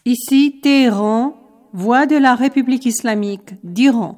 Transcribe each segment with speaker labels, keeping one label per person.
Speaker 1: Ici Téhéran, voix de la République islamique d'Iran.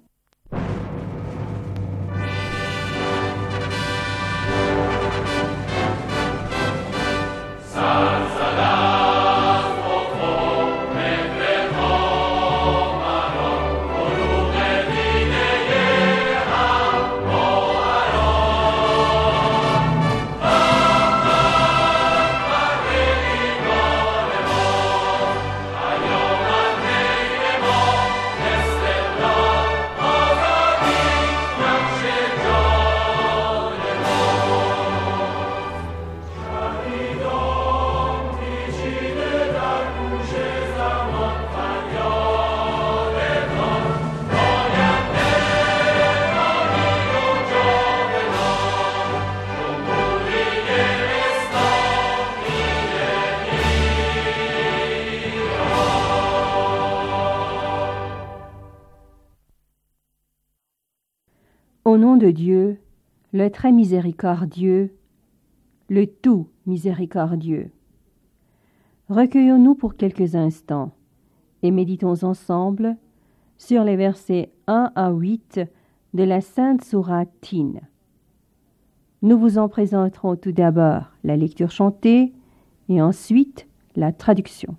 Speaker 2: Au nom de Dieu, le très miséricordieux, le tout miséricordieux. Recueillons-nous pour quelques instants et méditons ensemble sur les versets 1 à 8 de la Sainte Sourate Tin. Nous vous en présenterons tout d'abord la lecture chantée et ensuite la traduction.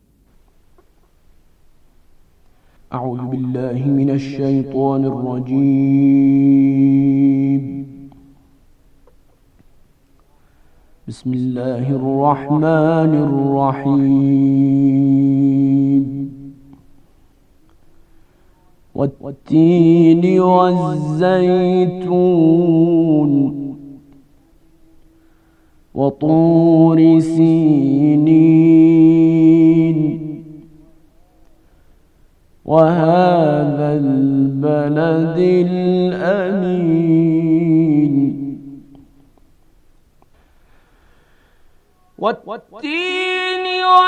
Speaker 3: أعوذ بالله من الشيطان الرجيم بسم الله الرحمن الرحيم والتين والزيتون وطور سينين وهذا البلد الأمين والتين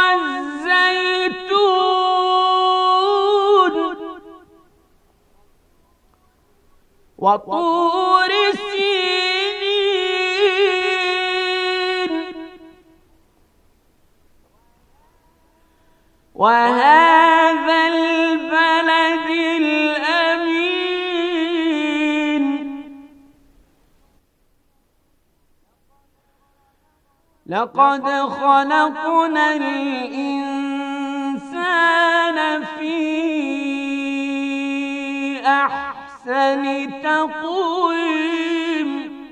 Speaker 3: والزيتون وطور سينين وهذا البلد الأمين لقد خلقنا الإنسان في أحسن تقويم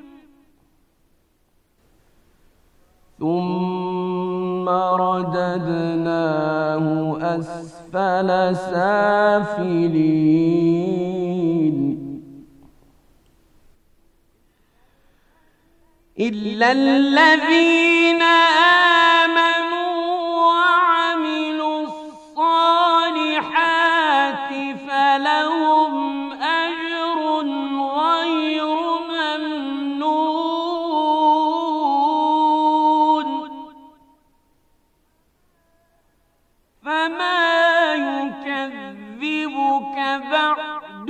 Speaker 3: ثم رددناه أسفل سافلين إلا الذين آمنوا وعملوا الصالحات فلهم أجر غير ممنون فما يكذبك بعد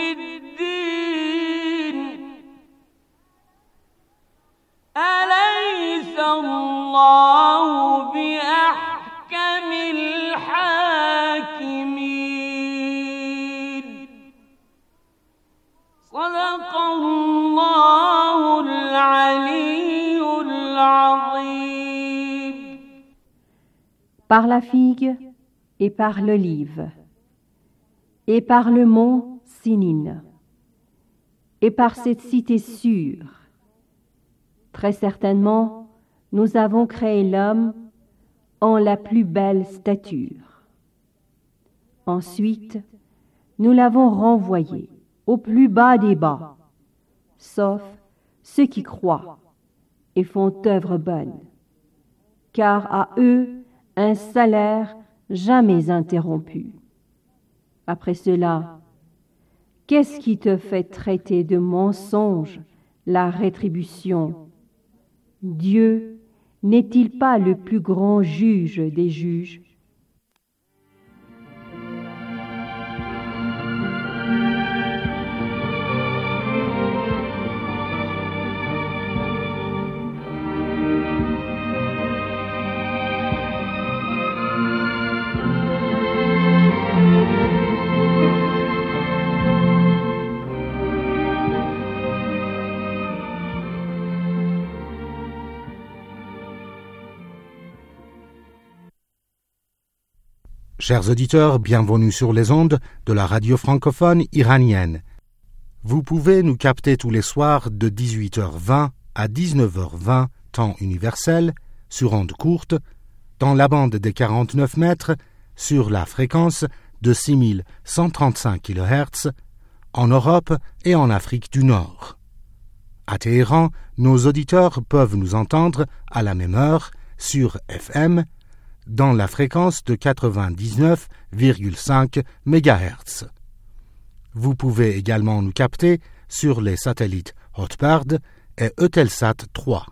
Speaker 3: بالدين أليس الله بأحكم الحاكمين صدق الله العلي العظيم.
Speaker 2: Par la figue et par l'olive, et par le mont Sinin, et par cette cité sûre, très certainement, nous avons créé l'homme en la plus belle stature. Ensuite, nous l'avons renvoyé au plus bas des bas, sauf ceux qui croient et font œuvre bonne, car à eux un salaire jamais interrompu. Après cela, qu'est-ce qui te fait traiter de mensonge la rétribution? Dieu n'est-il pas le plus grand juge des juges?
Speaker 4: Chers auditeurs, bienvenue sur les ondes de la radio francophone iranienne. Vous pouvez nous capter tous les soirs de 18h20 à 19h20, temps universel, sur ondes courtes, dans la bande des 49 mètres, sur la fréquence de 6135 kHz, en Europe et en Afrique du Nord. À Téhéran, nos auditeurs peuvent nous entendre à la même heure sur FM, dans la fréquence de 99,5 MHz. Vous pouvez également nous capter sur les satellites Hotbird et Eutelsat 3.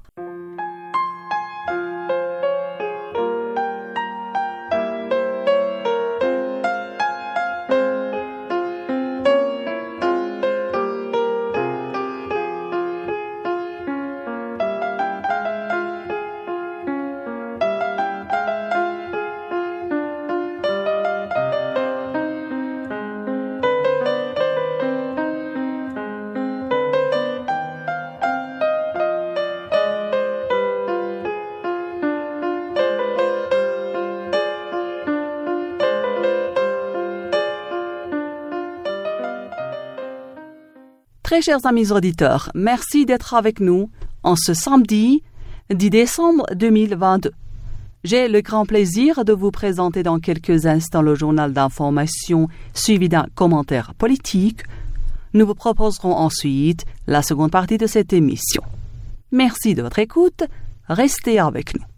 Speaker 5: Très chers amis auditeurs, merci d'être avec nous en ce samedi 10 décembre 2022. J'ai le grand plaisir de vous présenter dans quelques instants le journal d'information suivi d'un commentaire politique. Nous vous proposerons ensuite la seconde partie de cette émission. Merci de votre écoute. Restez avec nous.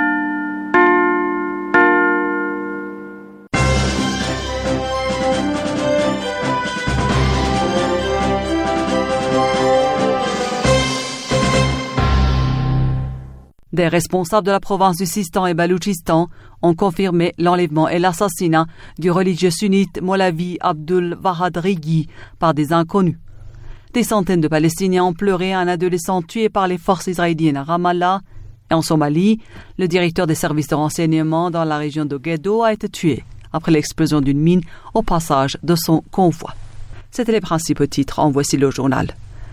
Speaker 5: Des responsables de la province du Sistan et Baloutchistan ont confirmé l'enlèvement et l'assassinat du religieux sunnite Maulavi Abdul Wahad Righi par des inconnus. Des centaines de Palestiniens ont pleuré un adolescent tué par les forces israéliennes à Ramallah. Et en Somalie, le directeur des services de renseignement dans la région de Guédo a été tué après l'explosion d'une mine au passage de son convoi. C'étaient les principaux titres. En voici le journal.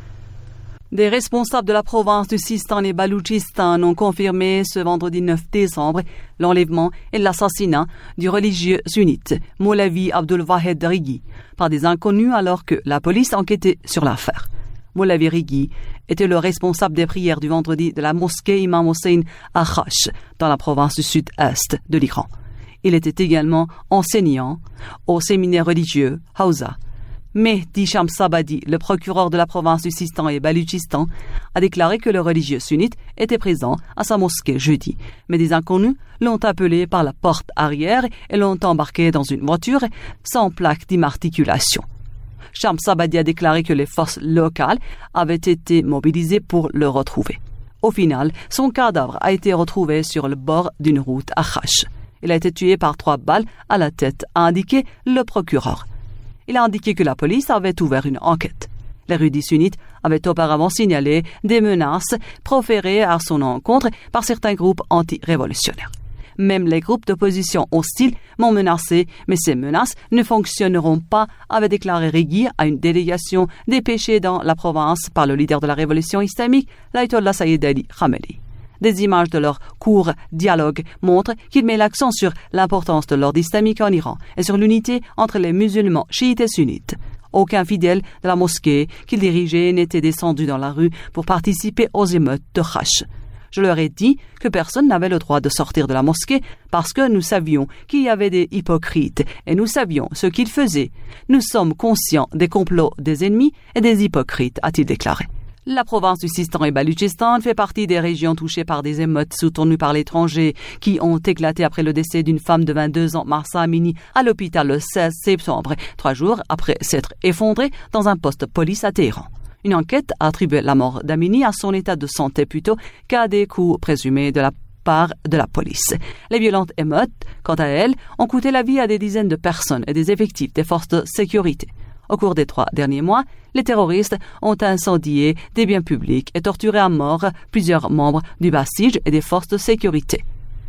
Speaker 5: Des responsables de la province du Sistan et Baloutchistan ont confirmé ce vendredi 9 décembre l'enlèvement et l'assassinat du religieux sunnite Maulavi Abdul Wahad Righi par des inconnus alors que la police enquêtait sur l'affaire. Maulavi Righi était le responsable des prières du vendredi de la mosquée Imam Hossein à Khash, dans la province du sud-est de l'Iran. Il était également enseignant au séminaire religieux Hawza. Mehdi Shamsabadi, le procureur de la province du Sistan et Baloutchistan, a déclaré que le religieux sunnite était présent à sa mosquée jeudi, mais des inconnus l'ont appelé par la porte arrière et l'ont embarqué dans une voiture sans plaque d'immatriculation. Shamsabadi a déclaré que les forces locales avaient été mobilisées pour le retrouver. Au final, son cadavre a été retrouvé sur le bord d'une route à Khash. Il a été tué par 3 balles à la tête, a indiqué le procureur. Il a indiqué que la police avait ouvert une enquête. L'érudit sunnite avait auparavant signalé des menaces proférées à son encontre par certains groupes anti-révolutionnaires. Même les groupes d'opposition hostiles m'ont menacé, mais ces menaces ne fonctionneront pas, avait déclaré Righi à une délégation dépêchée dans la province par le leader de la révolution islamique, l'ayatollah Sayyid Ali Khamenei. Des images de leur court dialogue montrent qu'il met l'accent sur l'importance de l'ordre islamique en Iran et sur l'unité entre les musulmans chiites et sunnites. Aucun fidèle de la mosquée qu'il dirigeait n'était descendu dans la rue pour participer aux émeutes de Khash. Je leur ai dit que personne n'avait le droit de sortir de la mosquée parce que nous savions qu'il y avait des hypocrites et nous savions ce qu'ils faisaient. Nous sommes conscients des complots des ennemis et des hypocrites, a-t-il déclaré. La province du Sistan et Baloutchistan fait partie des régions touchées par des émeutes soutenues par l'étranger qui ont éclaté après le décès d'une femme de 22 ans, Mahsa Amini, à l'hôpital le 16 septembre, 3 jours après s'être effondrée dans un poste de police à Téhéran. Une enquête a attribué la mort d'Amini à son état de santé plutôt qu'à des coups présumés de la part de la police. Les violentes émeutes, quant à elles, ont coûté la vie à des dizaines de personnes et des effectifs des forces de sécurité. Au cours des 3 derniers mois, les terroristes ont incendié des biens publics et torturé à mort plusieurs membres du Basij et des forces de sécurité.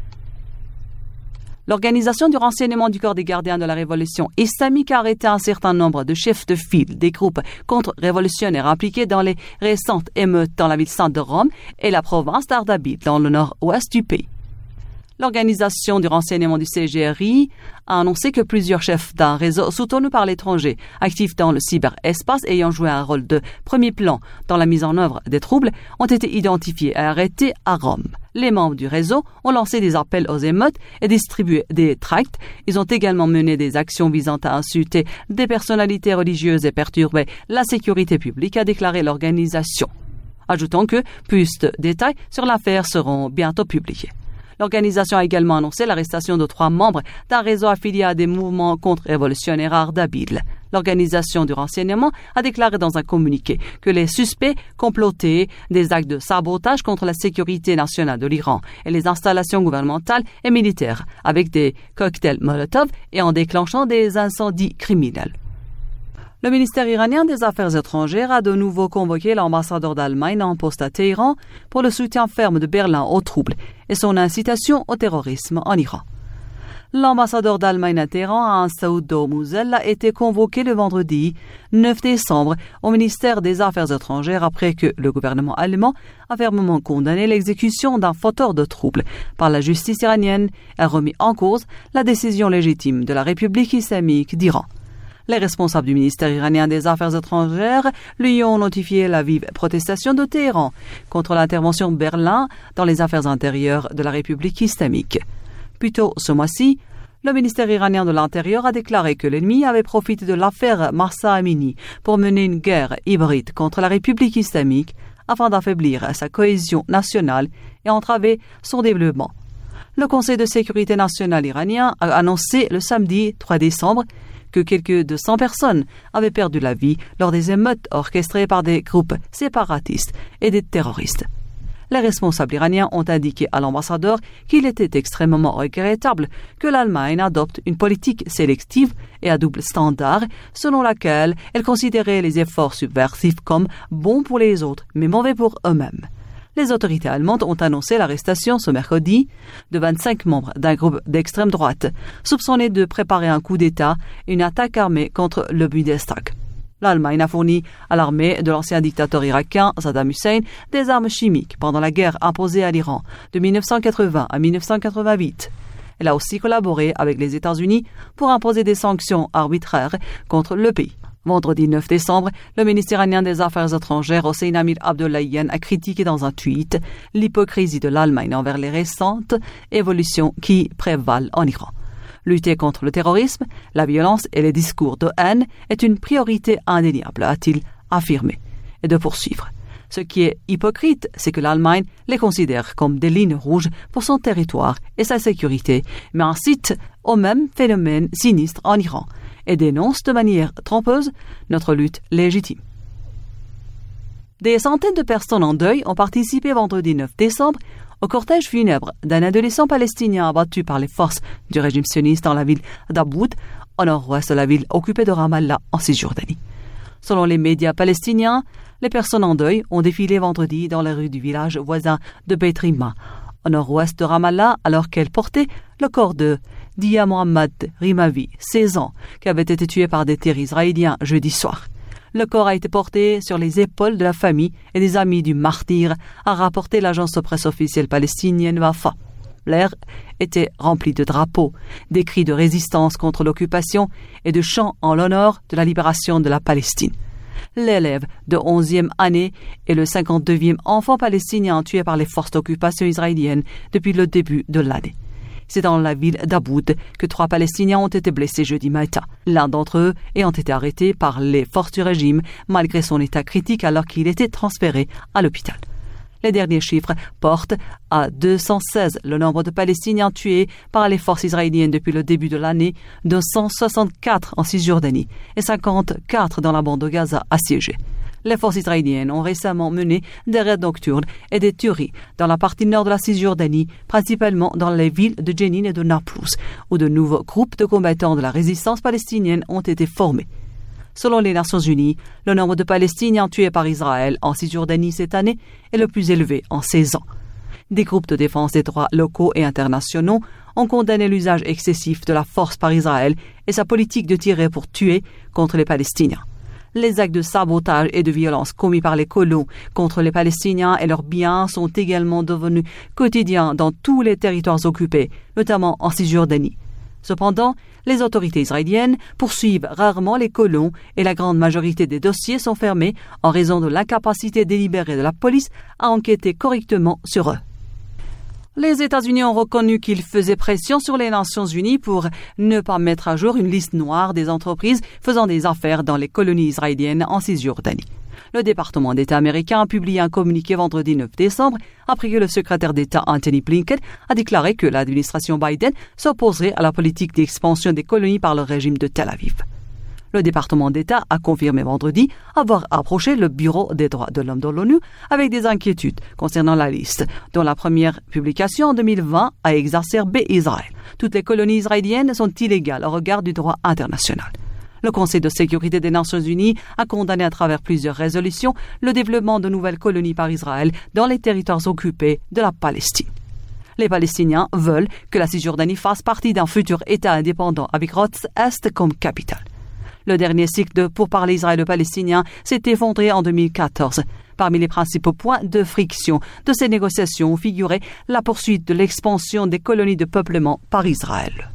Speaker 5: L'organisation du renseignement du corps des gardiens de la révolution islamique a arrêté un certain nombre de chefs de file des groupes contre-révolutionnaires impliqués dans les récentes émeutes dans la ville sainte de Rome et la province d'Ardabil dans le nord-ouest du pays. L'organisation du renseignement du CGRI a annoncé que plusieurs chefs d'un réseau soutenu par l'étranger, actifs dans le cyberespace ayant joué un rôle de premier plan dans la mise en œuvre des troubles, ont été identifiés et arrêtés à Rome. Les membres du réseau ont lancé des appels aux émeutes et distribué des tracts. Ils ont également mené des actions visant à insulter des personnalités religieuses et perturber la sécurité publique, a déclaré l'organisation. Ajoutons que plus de détails sur l'affaire seront bientôt publiés. L'organisation a également annoncé l'arrestation de 3 membres d'un réseau affilié à des mouvements contre-révolutionnaires à Ardabil. L'organisation du renseignement a déclaré dans un communiqué que les suspects complotaient des actes de sabotage contre la sécurité nationale de l'Iran et les installations gouvernementales et militaires avec des cocktails Molotov et en déclenchant des incendies criminels. Le ministère iranien des Affaires étrangères a de nouveau convoqué l'ambassadeur d'Allemagne en poste à Téhéran pour le soutien ferme de Berlin aux troubles et son incitation au terrorisme en Iran. L'ambassadeur d'Allemagne à Téhéran, Hans Mouzel, a été convoqué le vendredi 9 décembre au ministère des Affaires étrangères après que le gouvernement allemand a fermement condamné l'exécution d'un fauteur de troubles par la justice iranienne et a remis en cause la décision légitime de la République islamique d'Iran. Les responsables du ministère iranien des Affaires étrangères lui ont notifié la vive protestation de Téhéran contre l'intervention de Berlin dans les affaires intérieures de la République islamique. Plus tôt ce mois-ci, le ministère iranien de l'Intérieur a déclaré que l'ennemi avait profité de l'affaire Mahsa Amini pour mener une guerre hybride contre la République islamique afin d'affaiblir sa cohésion nationale et entraver son développement. Le Conseil de sécurité nationale iranien a annoncé le samedi 3 décembre que quelques 200 personnes avaient perdu la vie lors des émeutes orchestrées par des groupes séparatistes et des terroristes. Les responsables iraniens ont indiqué à l'ambassadeur qu'il était extrêmement regrettable que l'Allemagne adopte une politique sélective et à double standard selon laquelle elle considérait les efforts subversifs comme bons pour les autres mais mauvais pour eux-mêmes. Les autorités allemandes ont annoncé l'arrestation ce mercredi de 25 membres d'un groupe d'extrême droite, soupçonnés de préparer un coup d'État et une attaque armée contre le Bundestag. L'Allemagne a fourni à l'armée de l'ancien dictateur irakien Saddam Hussein des armes chimiques pendant la guerre imposée à l'Iran de 1980 à 1988. Elle a aussi collaboré avec les États-Unis pour imposer des sanctions arbitraires contre le pays. Vendredi 9 décembre, le ministre iranien des Affaires étrangères, Hossein Amir Abdollahian, a critiqué dans un tweet l'hypocrisie de l'Allemagne envers les récentes évolutions qui prévalent en Iran. Lutter contre le terrorisme, la violence et les discours de haine est une priorité indéniable, a-t-il affirmé, et de poursuivre. Ce qui est hypocrite, c'est que l'Allemagne les considère comme des lignes rouges pour son territoire et sa sécurité, mais incite au même phénomène sinistre en Iran et dénonce de manière trompeuse notre lutte légitime. Des centaines de personnes en deuil ont participé vendredi 9 décembre au cortège funèbre d'un adolescent palestinien abattu par les forces du régime sioniste dans la ville d'Aboud, au nord-ouest de la ville occupée de Ramallah en Cisjordanie. Selon les médias palestiniens, les personnes en deuil ont défilé vendredi dans les rues du village voisin de Beit Rima, au nord-ouest de Ramallah, alors qu'elles portaient le corps de Dia Mohammad Rimavi, 16 ans, qui avait été tué par des tirs israéliens jeudi soir. Le corps a été porté sur les épaules de la famille et des amis du martyr, a rapporté l'agence de presse officielle palestinienne Wafa. L'air était rempli de drapeaux, des cris de résistance contre l'occupation et de chants en l'honneur de la libération de la Palestine. L'élève de 11e année est le 52e enfant palestinien tué par les forces d'occupation israéliennes depuis le début de l'année. C'est dans la ville d'Aboud que 3 Palestiniens ont été blessés jeudi matin. L'un d'entre eux ayant été arrêté par les forces du régime malgré son état critique alors qu'il était transféré à l'hôpital. Les derniers chiffres portent à 216 le nombre de Palestiniens tués par les forces israéliennes depuis le début de l'année, de 164 en Cisjordanie et 54 dans la bande de Gaza assiégée. Les forces israéliennes ont récemment mené des raids nocturnes et des tueries dans la partie nord de la Cisjordanie, principalement dans les villes de Jenin et de Naplouse, où de nouveaux groupes de combattants de la résistance palestinienne ont été formés. Selon les Nations Unies, le nombre de Palestiniens tués par Israël en Cisjordanie cette année est le plus élevé en 16 ans. Des groupes de défense des droits locaux et internationaux ont condamné l'usage excessif de la force par Israël et sa politique de tirer pour tuer contre les Palestiniens. Les actes de sabotage et de violence commis par les colons contre les Palestiniens et leurs biens sont également devenus quotidiens dans tous les territoires occupés, notamment en Cisjordanie. Cependant, les autorités israéliennes poursuivent rarement les colons et la grande majorité des dossiers sont fermés en raison de l'incapacité délibérée de la police à enquêter correctement sur eux. Les États-Unis ont reconnu qu'ils faisaient pression sur les Nations Unies pour ne pas mettre à jour une liste noire des entreprises faisant des affaires dans les colonies israéliennes en Cisjordanie. Le département d'État américain a publié un communiqué vendredi 9 décembre après que le secrétaire d'État Anthony Blinken a déclaré que l'administration Biden s'opposerait à la politique d'expansion des colonies par le régime de Tel Aviv. Le département d'État a confirmé vendredi avoir approché le Bureau des droits de l'homme de l'ONU avec des inquiétudes concernant la liste, dont la première publication en 2020 a exacerbé Israël. Toutes les colonies israéliennes sont illégales au regard du droit international. Le Conseil de sécurité des Nations Unies a condamné à travers plusieurs résolutions le développement de nouvelles colonies par Israël dans les territoires occupés de la Palestine. Les Palestiniens veulent que la Cisjordanie fasse partie d'un futur État indépendant avec Rhodes Est comme capitale. Le dernier cycle de pourparlers israélo-palestiniens s'est effondré en 2014. Parmi les principaux points de friction de ces négociations figurait la poursuite de l'expansion des colonies de peuplement par Israël.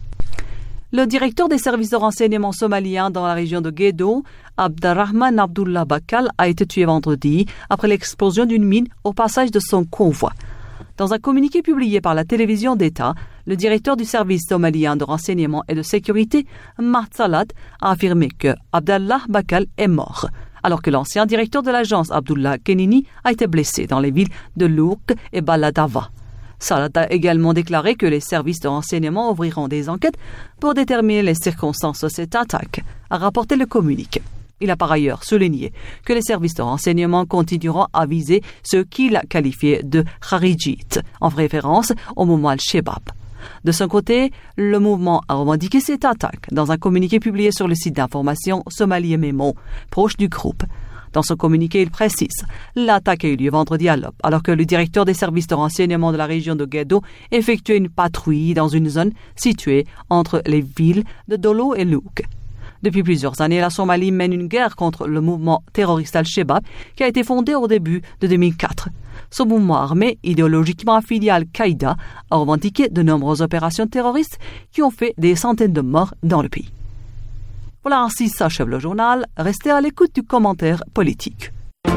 Speaker 5: Le directeur des services de renseignement somaliens dans la région de Gedo, Abderrahman Abdullah Bakal, a été tué vendredi après l'explosion d'une mine au passage de son convoi. Dans un communiqué publié par la télévision d'État, le directeur du service somalien de renseignement et de sécurité, Mahsalat, a affirmé que Abdallah Bakal est mort, alors que l'ancien directeur de l'agence, Abdullah Kenini, a été blessé dans les villes de Lourdes et Baladava. Salat a également déclaré que les services de renseignement ouvriront des enquêtes pour déterminer les circonstances de cette attaque, a rapporté le communiqué. Il a par ailleurs souligné que les services de renseignement continueront à viser ceux qu'il a qualifiés de Kharijit, en référence au mouvement Al-Shebab. De son côté, le mouvement a revendiqué cette attaque dans un communiqué publié sur le site d'information Somalia Memo, proche du groupe. Dans son communiqué, il précise « L'attaque a eu lieu vendredi à l'aube, alors que le directeur des services de renseignement de la région de Gedo effectuait une patrouille dans une zone située entre les villes de Dolo et Louk. » Depuis plusieurs années, la Somalie mène une guerre contre le mouvement terroriste Al-Shebab qui a été fondé au début de 2004. Ce mouvement armé, idéologiquement affilié à Al-Qaïda, a revendiqué de nombreuses opérations terroristes qui ont fait des centaines de morts dans le pays. Voilà, ainsi s'achève le journal. Restez à l'écoute du commentaire politique.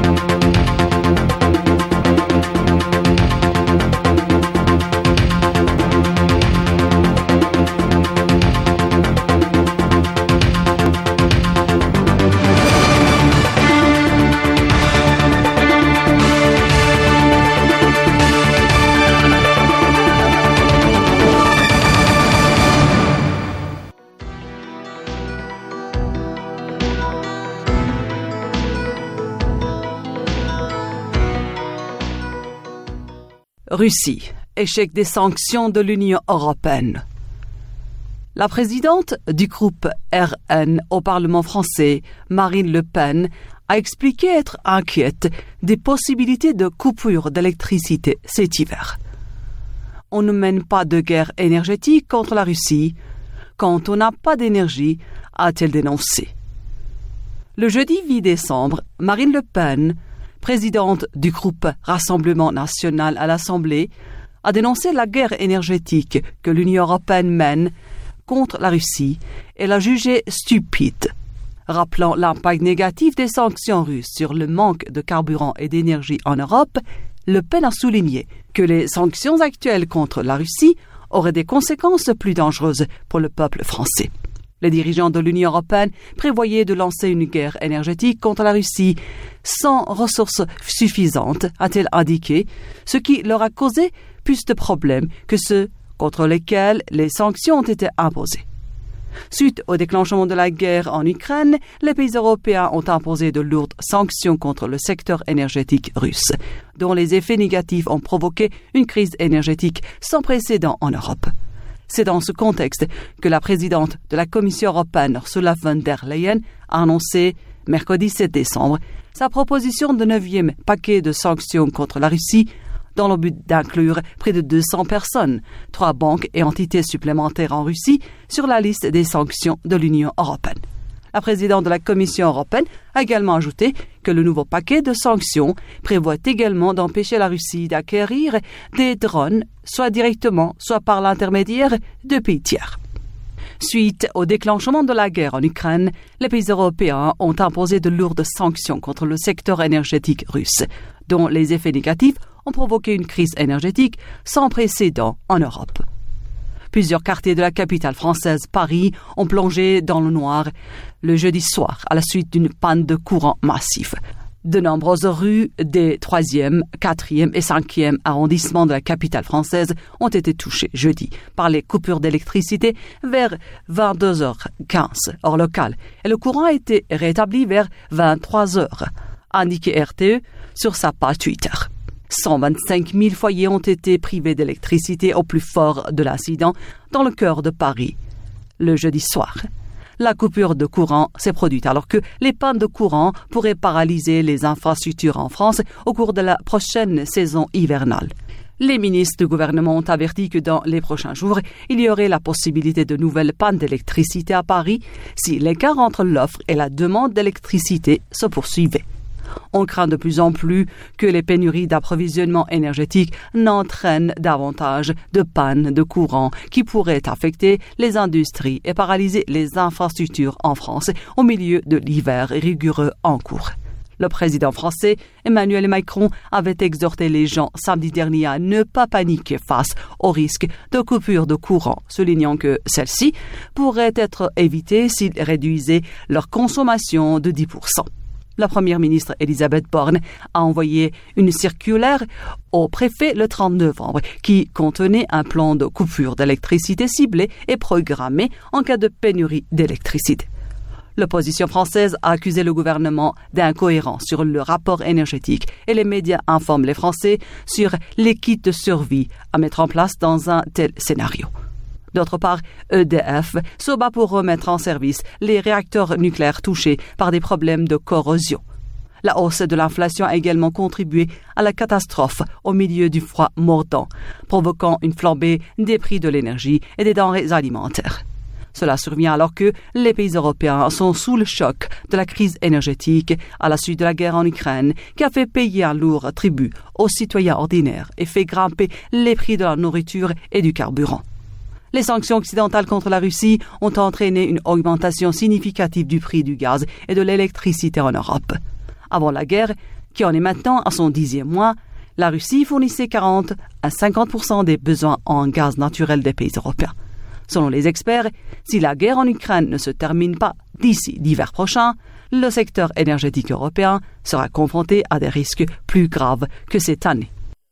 Speaker 5: Russie, échec des sanctions de l'Union européenne. La présidente du groupe RN au Parlement français, Marine Le Pen, a expliqué être inquiète des possibilités de coupure d'électricité cet hiver. On ne mène pas de guerre énergétique contre la Russie quand on n'a pas d'énergie, a-t-elle dénoncé. Le jeudi 8 décembre, Marine Le Pen, présidente du groupe Rassemblement national à l'Assemblée, a dénoncé la guerre énergétique que l'Union européenne mène contre la Russie et l'a jugée stupide. Rappelant l'impact négatif des sanctions russes sur le manque de carburant et d'énergie en Europe, Le Pen a souligné que les sanctions actuelles contre la Russie auraient des conséquences plus dangereuses pour le peuple français. Les dirigeants de l'Union européenne prévoyaient de lancer une guerre énergétique contre la Russie sans ressources suffisantes, a-t-elle indiqué, ce qui leur a causé plus de problèmes que ceux contre lesquels les sanctions ont été imposées. Suite au déclenchement de la guerre en Ukraine, les pays européens ont imposé de lourdes sanctions contre le secteur énergétique russe, dont les effets négatifs ont provoqué une crise énergétique sans précédent en Europe. C'est dans ce contexte que la présidente de la Commission européenne, Ursula von der Leyen, a annoncé, mercredi 7 décembre, sa proposition de 9e paquet de sanctions contre la Russie, dans le but d'inclure près de 200 personnes, 3 banques et entités supplémentaires en Russie, sur la liste des sanctions de l'Union européenne. La présidente de la Commission européenne a également ajouté que le nouveau paquet de sanctions prévoit également d'empêcher la Russie d'acquérir des drones, soit directement, soit par l'intermédiaire de pays tiers. Suite au déclenchement de la guerre en Ukraine, les pays européens ont imposé de lourdes sanctions contre le secteur énergétique russe, dont les effets négatifs ont provoqué une crise énergétique sans précédent en Europe. Plusieurs quartiers de la capitale française, Paris, ont plongé dans le noir le jeudi soir à la suite d'une panne de courant massif. De nombreuses rues des 3e, 4e et 5e arrondissements de la capitale française ont été touchées jeudi par les coupures d'électricité vers 22h15 heure locale et le courant a été rétabli vers 23h, indiqué RTE sur sa page Twitter. 125 000 foyers ont été privés d'électricité au plus fort de l'incident dans le cœur de Paris, le jeudi soir. La coupure de courant s'est produite alors que les pannes de courant pourraient paralyser les infrastructures en France au cours de la prochaine saison hivernale. Les ministres du gouvernement ont averti que dans les prochains jours, il y aurait la possibilité de nouvelles pannes d'électricité à Paris si l'écart entre l'offre et la demande d'électricité se poursuivait. On craint de plus en plus que les pénuries d'approvisionnement énergétique n'entraînent davantage de pannes de courant qui pourraient affecter les industries et paralyser les infrastructures en France au milieu de l'hiver rigoureux en cours. Le président français Emmanuel Macron avait exhorté les gens samedi dernier à ne pas paniquer face au risque de coupure de courant, soulignant que celle-ci pourrait être évitée s'ils réduisaient leur consommation de 10%. La première ministre Elisabeth Borne a envoyé une circulaire au préfet le 30 novembre qui contenait un plan de coupure d'électricité ciblé et programmé en cas de pénurie d'électricité. L'opposition française a accusé le gouvernement d'incohérence sur le rapport énergétique et les médias informent les Français sur les kits de survie à mettre en place dans un tel scénario. D'autre part, EDF se bat pour remettre en service les réacteurs nucléaires touchés par des problèmes de corrosion. La hausse de l'inflation a également contribué à la catastrophe au milieu du froid mordant, provoquant une flambée des prix de l'énergie et des denrées alimentaires. Cela survient alors que les pays européens sont sous le choc de la crise énergétique à la suite de la guerre en Ukraine qui a fait payer un lourd tribut aux citoyens ordinaires et fait grimper les prix de la nourriture et du carburant. Les sanctions occidentales contre la Russie ont entraîné une augmentation significative du prix du gaz et de l'électricité en Europe. Avant la guerre, qui en est maintenant à son 10e mois, la Russie fournissait 40 à 50% des besoins en gaz naturel des pays européens. Selon les experts, si la guerre en Ukraine ne se termine pas d'ici l'hiver prochain, le secteur énergétique européen sera confronté à des risques plus graves que cette année.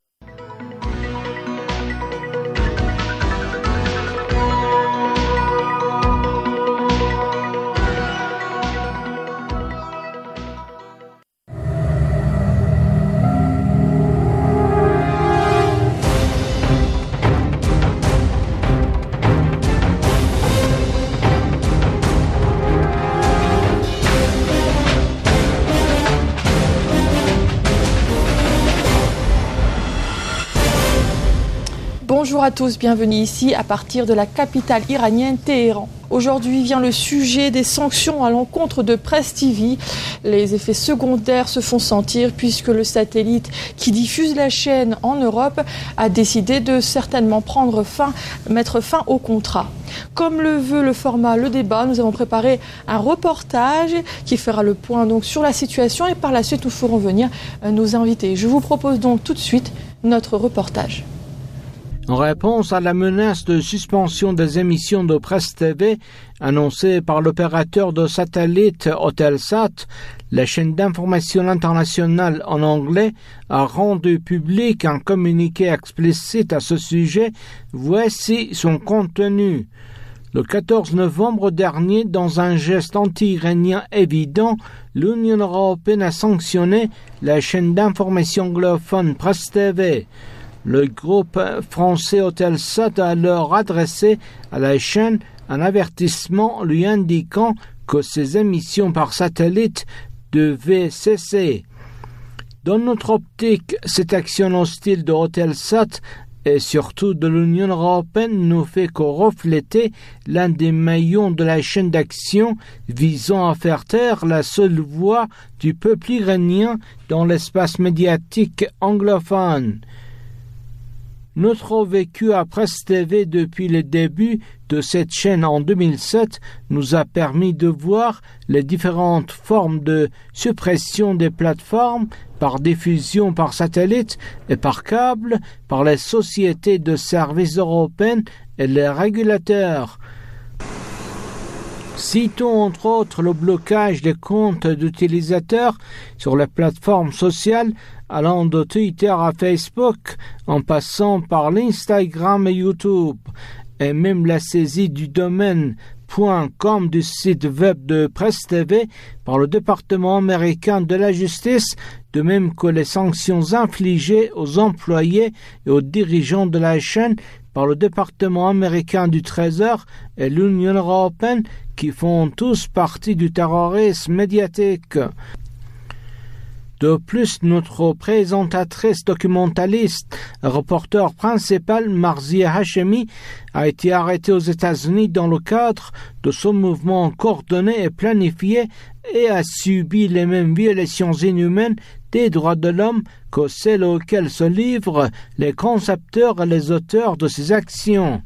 Speaker 6: Bonjour à tous, bienvenue ici à partir de la capitale iranienne Téhéran. Aujourd'hui vient le sujet des sanctions à l'encontre de Press TV. Les effets secondaires se font sentir puisque le satellite qui diffuse la chaîne en Europe a décidé de certainement mettre fin au contrat. Comme le veut le format Le Débat, nous avons préparé un reportage qui fera le point donc sur la situation et par la suite nous ferons venir nos invités. Je vous propose donc tout de suite notre reportage.
Speaker 7: En réponse à la menace de suspension des émissions de Press TV annoncée par l'opérateur de satellite Eutelsat, la chaîne d'information internationale en anglais a rendu public un communiqué explicite à ce sujet. Voici son contenu. Le 14 novembre dernier, dans un geste anti-iranien évident, l'Union européenne a sanctionné la chaîne d'information anglophone Press TV. Le groupe français Eutelsat a alors adressé à la chaîne un avertissement lui indiquant que ses émissions par satellite devaient cesser. Dans notre optique, cette action hostile de Eutelsat et surtout de l'Union européenne ne fait que refléter l'un des maillons de la chaîne d'action visant à faire taire la seule voix du peuple iranien dans l'espace médiatique anglophone. Notre vécu à Presse TV depuis le début de cette chaîne en 2007 nous a permis de voir les différentes formes de suppression des plateformes par diffusion par satellite et par câble par les sociétés de services européennes et les régulateurs. Citons entre autres le blocage des comptes d'utilisateurs sur les plateformes sociales allant de Twitter à Facebook en passant par l'Instagram et YouTube, et même la saisie du domaine .com du site web de Presse TV par le département américain de la justice, de même que les sanctions infligées aux employés et aux dirigeants de la chaîne par le département américain du Trésor et l'Union européenne, qui font tous partie du terrorisme médiatique. De plus, notre présentatrice documentaliste, reporter principal Marzia Hachemi, a été arrêtée aux États-Unis dans le cadre de son mouvement coordonné et planifié et a subi les mêmes violations inhumaines des droits de l'homme que celles auxquelles se livrent les concepteurs et les auteurs de ces actions.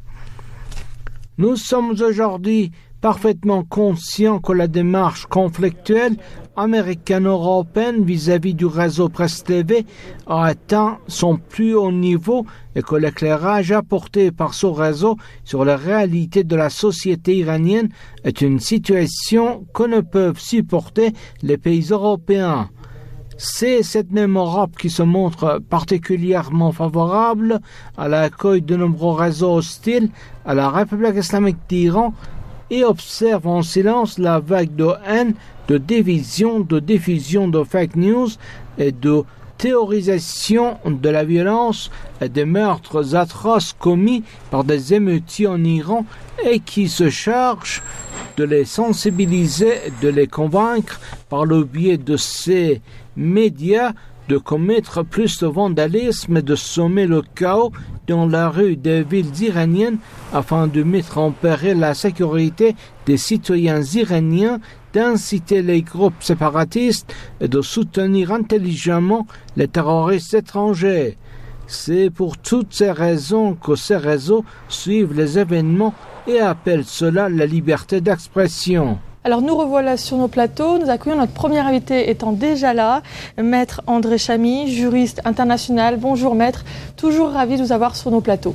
Speaker 7: Nous sommes aujourd'hui parfaitement conscients que la démarche conflictuelle américano-européenne vis-à-vis du réseau Presse TV a atteint son plus haut niveau et que l'éclairage apporté par ce réseau sur la réalité de la société iranienne est une situation que ne peuvent supporter les pays européens. C'est cette même Europe qui se montre particulièrement favorable à l'accueil de nombreux réseaux hostiles à la République islamique d'Iran et observe en silence la vague de haine, de division, de diffusion de fake news et de théorisation de la violence et des meurtres atroces commis par des émeutiers en Iran et qui se charge de les sensibiliser et de les convaincre par le biais de ces médias de commettre plus de vandalisme et de semer le chaos dans la rue des villes iraniennes afin de mettre en péril la sécurité des citoyens iraniens, d'inciter les groupes séparatistes et de soutenir intelligemment les terroristes étrangers. C'est pour toutes ces raisons que ces réseaux suivent les événements et appellent cela la liberté d'expression.
Speaker 6: Alors nous revoilà sur nos plateaux, nous accueillons notre premier invité étant déjà là, Maître André Chamy, juriste international. Bonjour Maître, toujours ravi de vous avoir sur nos plateaux.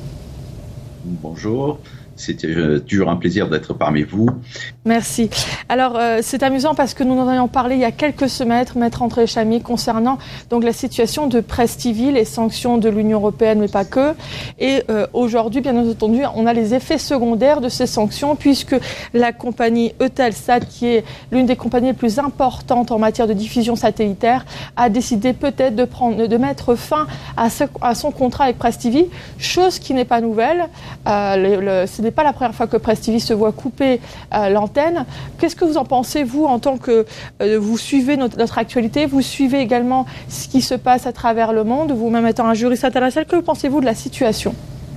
Speaker 8: Bonjour. C'était toujours un plaisir d'être parmi vous.
Speaker 6: Merci. Alors, c'est amusant parce que nous en avions parlé il y a quelques semaines, Maître André Chamy, concernant donc la situation de Presse TV, les sanctions de l'Union européenne, mais pas que. Et aujourd'hui, bien entendu, on a les effets secondaires de ces sanctions, puisque la compagnie Eutelsat, qui est l'une des compagnies les plus importantes en matière de diffusion satellitaire, a décidé peut-être de mettre fin à son contrat avec Presse TV, chose qui n'est pas nouvelle. Ce n'est pas la première fois que Presse TV se voit couper l'antenne. Qu'est-ce que vous en pensez, vous, en tant que vous suivez notre actualité, vous suivez également ce qui se passe à travers le monde, vous-même étant un juriste international, que pensez-vous de la situation ?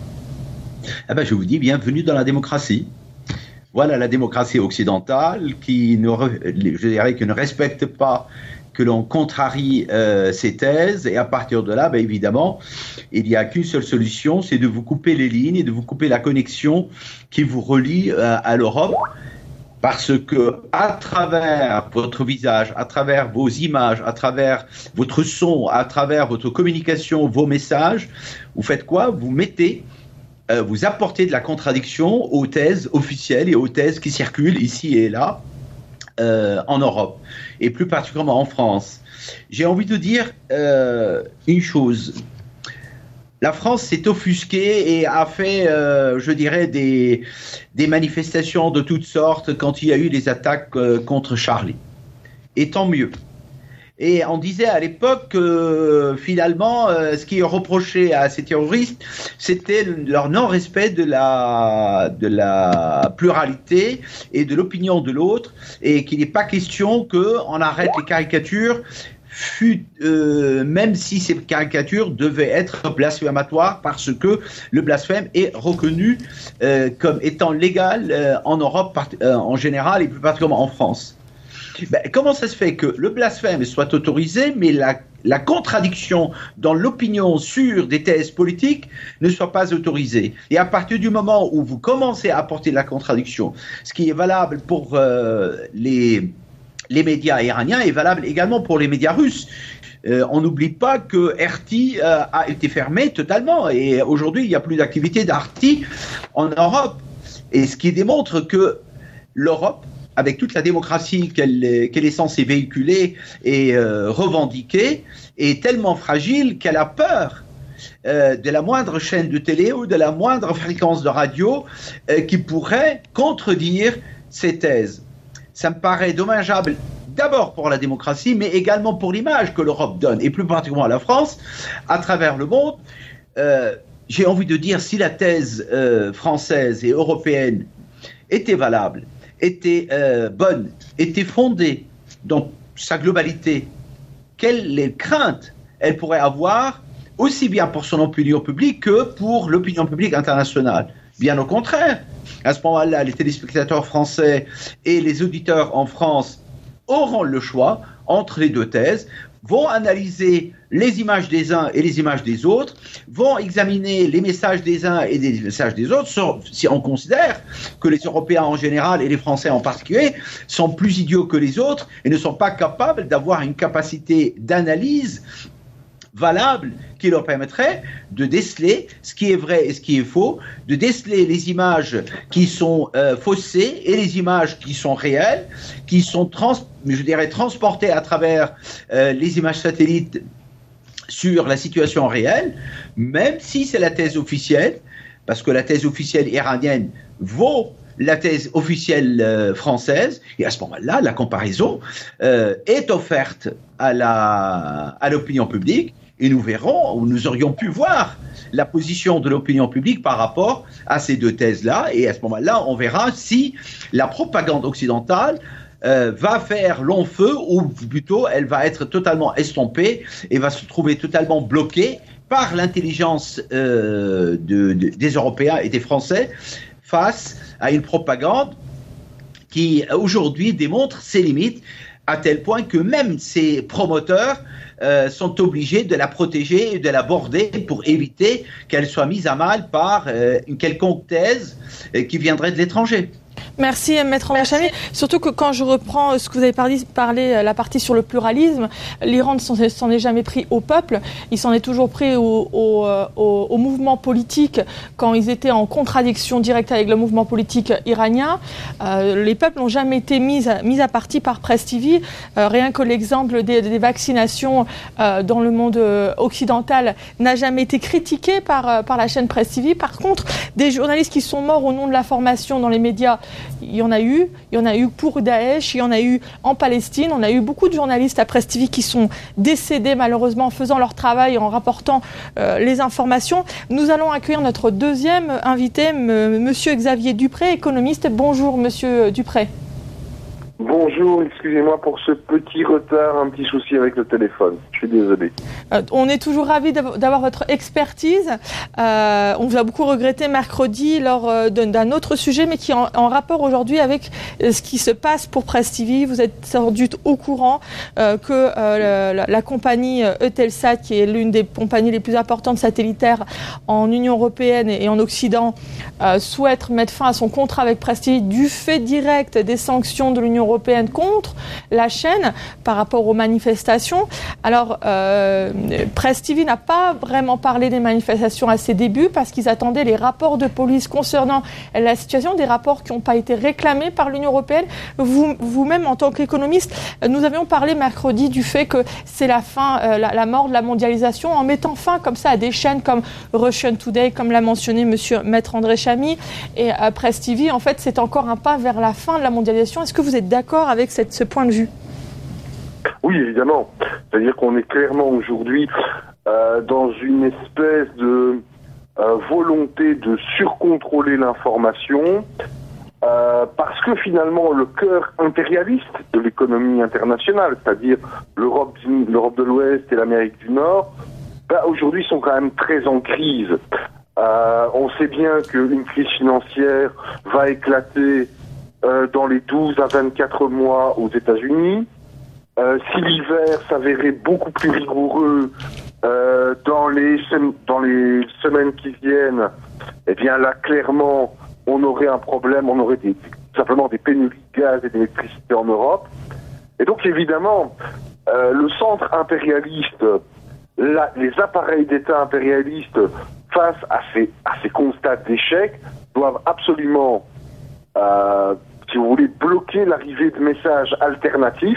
Speaker 8: Je vous dis bienvenue dans la démocratie. Voilà la démocratie occidentale qui ne respecte pas que l'on contrarie ces thèses, et à partir de là, évidemment, il n'y a qu'une seule solution, c'est de vous couper les lignes et de vous couper la connexion qui vous relie à l'Europe, parce que à travers votre visage, à travers vos images, à travers votre son, à travers votre communication, vos messages, vous faites quoi ? Vous apportez de la contradiction aux thèses officielles et aux thèses qui circulent ici et là en Europe, et plus particulièrement en France. J'ai envie de dire une chose. La France s'est offusquée et a fait, des manifestations de toutes sortes quand il y a eu les attaques contre Charlie. Et tant mieux. Et on disait à l'époque que finalement, ce qui est reproché à ces terroristes, c'était leur non-respect de la pluralité et de l'opinion de l'autre, et qu'il n'est pas question qu'on arrête les caricatures même si ces caricatures devaient être blasphématoires, parce que le blasphème est reconnu comme étant légal en Europe en général et plus particulièrement en France. Comment ça se fait que le blasphème soit autorisé, mais la contradiction dans l'opinion sur des thèses politiques ne soit pas autorisée? Et à partir du moment où vous commencez à apporter la contradiction, ce qui est valable pour les médias iraniens est valable également pour les médias russes. On n'oublie pas que RT a été fermé totalement et aujourd'hui il n'y a plus d'activité d'RT en Europe. Et ce qui démontre que l'Europe, avec toute la démocratie qu'elle est censée véhiculer et revendiquer, est tellement fragile qu'elle a peur de la moindre chaîne de télé ou de la moindre fréquence de radio qui pourrait contredire ces thèses. Ça me paraît dommageable d'abord pour la démocratie, mais également pour l'image que l'Europe donne, et plus particulièrement la France, à travers le monde. J'ai envie de dire, si la thèse française et européenne était valable, était bonne, était fondée dans sa globalité, quelles craintes elle pourrait avoir, aussi bien pour son opinion publique que pour l'opinion publique internationale? Bien au contraire. À ce moment-là, les téléspectateurs français et les auditeurs en France auront le choix entre les deux thèses, vont analyser les images des uns et les images des autres, vont examiner les messages des uns et les messages des autres, si on considère que les Européens en général et les Français en particulier sont plus idiots que les autres et ne sont pas capables d'avoir une capacité d'analyse valable qui leur permettrait de déceler ce qui est vrai et ce qui est faux, de déceler les images qui sont faussées et les images qui sont réelles, qui sont transportées à travers les images satellites sur la situation réelle, même si c'est la thèse officielle, parce que la thèse officielle iranienne vaut la thèse officielle française, et à ce moment-là, la comparaison est offerte à l'opinion publique, et nous verrons, ou nous aurions pu voir la position de l'opinion publique par rapport à ces deux thèses-là, et à ce moment-là, on verra si la propagande occidentale va faire long feu, ou plutôt elle va être totalement estompée et va se trouver totalement bloquée par l'intelligence des Européens et des Français face à une propagande qui aujourd'hui démontre ses limites, à tel point que même ses promoteurs sont obligés de la protéger et de la border pour éviter qu'elle soit mise à mal par une quelconque thèse qui viendrait de l'étranger.
Speaker 6: Merci, Maître André Chamy. Surtout que quand je reprends ce que vous avez parlé la partie sur le pluralisme, l'Iran ne s'en est jamais pris au peuple, il s'en est toujours pris au mouvement politique quand ils étaient en contradiction directe avec le mouvement politique iranien. Les peuples n'ont jamais été mis à partie par Press TV. Rien que l'exemple des vaccinations dans le monde occidental n'a jamais été critiqué par la chaîne Press TV. Par contre, des journalistes qui sont morts au nom de l'information dans les médias, il y en a eu pour Daesh, il y en a eu en Palestine, on a eu beaucoup de journalistes à Press TV qui sont décédés malheureusement en faisant leur travail, en rapportant les informations. Nous allons accueillir notre deuxième invité, Monsieur Xavier Dupré, économiste. Bonjour Monsieur Dupré.
Speaker 9: Bonjour, excusez-moi pour ce petit retard, un petit souci avec le téléphone. Je suis désolé.
Speaker 6: On est toujours ravis d'avoir votre expertise. On vous a beaucoup regretté mercredi lors d'un autre sujet, mais qui est en rapport aujourd'hui avec ce qui se passe pour Press TV. Vous êtes sans doute au courant que la compagnie Eutelsat, qui est l'une des compagnies les plus importantes satellitaires en Union européenne et en Occident, souhaite mettre fin à son contrat avec Press TV du fait direct des sanctions de l'Union européenne contre la chaîne par rapport aux manifestations. Alors, Press TV n'a pas vraiment parlé des manifestations à ses débuts parce qu'ils attendaient les rapports de police concernant la situation, des rapports qui n'ont pas été réclamés par l'Union européenne. Vous-même, en tant qu'économiste, nous avions parlé mercredi du fait que c'est la fin, la mort de la mondialisation en mettant fin comme ça à des chaînes comme Russian Today, comme l'a mentionné Maître André Chamy, et Press TV. En fait, c'est encore un pas vers la fin de la mondialisation. Est-ce que vous êtes d'accord avec ce point de vue ?
Speaker 9: Oui, évidemment. C'est-à-dire qu'on est clairement aujourd'hui dans une espèce de volonté de surcontrôler l'information parce que finalement le cœur impérialiste de l'économie internationale, c'est-à-dire l'Europe de l'Ouest et l'Amérique du Nord, aujourd'hui sont quand même très en crise. On sait bien qu'une crise financière va éclater dans les 12 à 24 mois aux États-Unis. Si l'hiver s'avérait beaucoup plus rigoureux dans les semaines qui viennent, eh bien là clairement on aurait un problème, on aurait simplement des pénuries de gaz et d'électricité en Europe. Et donc évidemment, le centre impérialiste, les appareils d'État impérialistes face à ces constats d'échec doivent absolument, si vous voulez, bloquer l'arrivée de messages alternatifs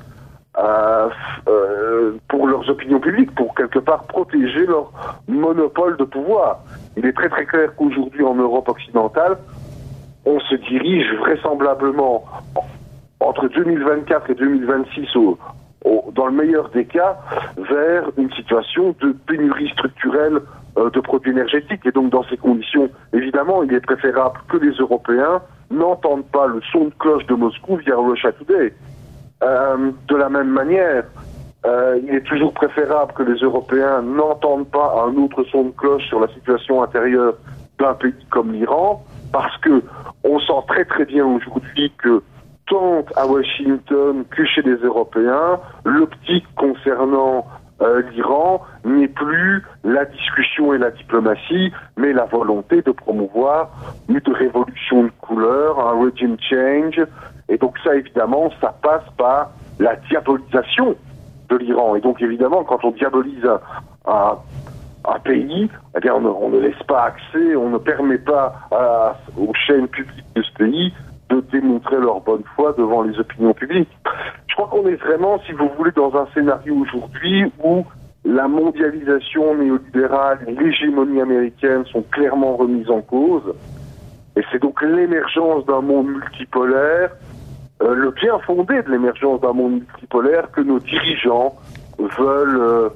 Speaker 9: pour leurs opinions publiques, pour quelque part protéger leur monopole de pouvoir. Il est très très clair qu'aujourd'hui en Europe occidentale, on se dirige vraisemblablement entre 2024 et 2026 dans le meilleur des cas, vers une situation de pénurie structurelle de produits énergétiques. Et donc dans ces conditions, évidemment, il est préférable que les Européens n'entendent pas le son de cloche de Moscou via Russia Today. De la même manière, il est toujours préférable que les Européens n'entendent pas un autre son de cloche sur la situation intérieure d'un pays comme l'Iran, parce que on sent très très bien aujourd'hui que tant à Washington que chez les Européens, l'optique concernant l'Iran n'est plus la discussion et la diplomatie, mais la volonté de promouvoir une révolution de couleur, un regime change. Et donc ça, évidemment, ça passe par la diabolisation de l'Iran. Et donc, évidemment, quand on diabolise un pays, eh bien, on ne laisse pas accès, on ne permet pas aux chaînes publiques de ce pays de démontrer leur bonne foi devant les opinions publiques. Je crois qu'on est vraiment, si vous voulez, dans un scénario aujourd'hui où la mondialisation néolibérale et l'hégémonie américaine sont clairement remises en cause. Et c'est donc l'émergence d'un monde multipolaire, le bien fondé de l'émergence d'un monde multipolaire que nos dirigeants veulent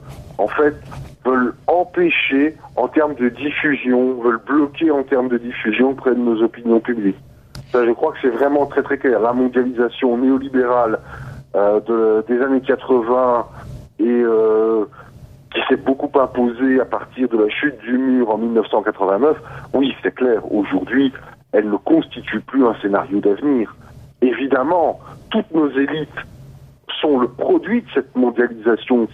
Speaker 9: empêcher en termes de diffusion, veulent bloquer en termes de diffusion auprès de nos opinions publiques. Ça, je crois que c'est vraiment très très clair. La mondialisation néolibérale des années 80 et qui s'est beaucoup imposée à partir de la chute du mur en 1989, oui, c'est clair, aujourd'hui, elle ne constitue plus un scénario d'avenir. Évidemment, toutes nos élites sont le produit de cette mondialisation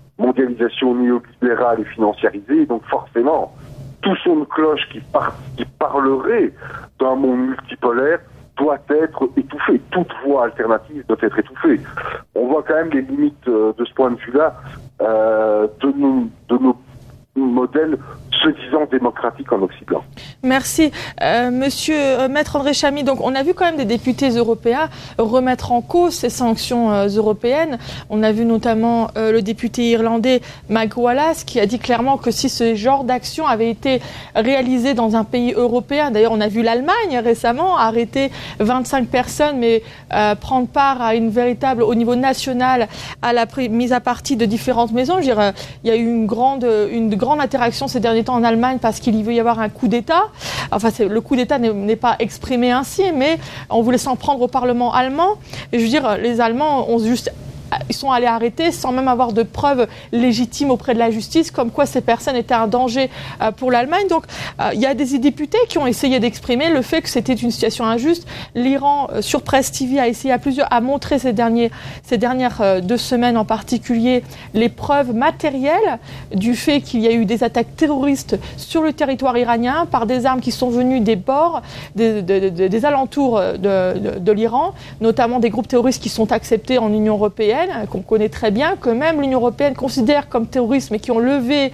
Speaker 9: néolibérale et financiarisée, donc forcément, tout son de cloche qui parlerait d'un monde multipolaire doit être étouffé. Toute voie alternative doit être étouffée. On voit quand même les limites de ce point de vue-là de nos modèles se disant démocratiques en Occident.
Speaker 6: Merci. Monsieur Maître André Chamy, donc on a vu quand même des députés européens remettre en cause ces sanctions européennes. On a vu notamment le député irlandais Mike Wallace qui a dit clairement que si ce genre d'action avait été réalisé dans un pays européen, d'ailleurs on a vu l'Allemagne récemment arrêter 25 personnes, mais prendre part à une véritable, au niveau national, à la mise à partie de différentes maisons. Je veux dire, il y a eu une grande interaction ces derniers temps en Allemagne parce qu'il veut y avoir un coup d'État. Enfin, le coup d'État n'est pas exprimé ainsi, mais on voulait s'en prendre au Parlement allemand. Et je veux dire, les Allemands ils sont allés arrêter sans même avoir de preuves légitimes auprès de la justice, comme quoi ces personnes étaient un danger pour l'Allemagne. Donc, il y a des députés qui ont essayé d'exprimer le fait que c'était une situation injuste. L'Iran, sur Presse TV, a essayé à montrer ces dernières 2 semaines en particulier les preuves matérielles du fait qu'il y a eu des attaques terroristes sur le territoire iranien par des armes qui sont venues des bords, des alentours de l'Iran, notamment des groupes terroristes qui sont acceptés en Union européenne, qu'on connaît très bien, que même l'Union européenne considère comme terroristes, mais qui ont levé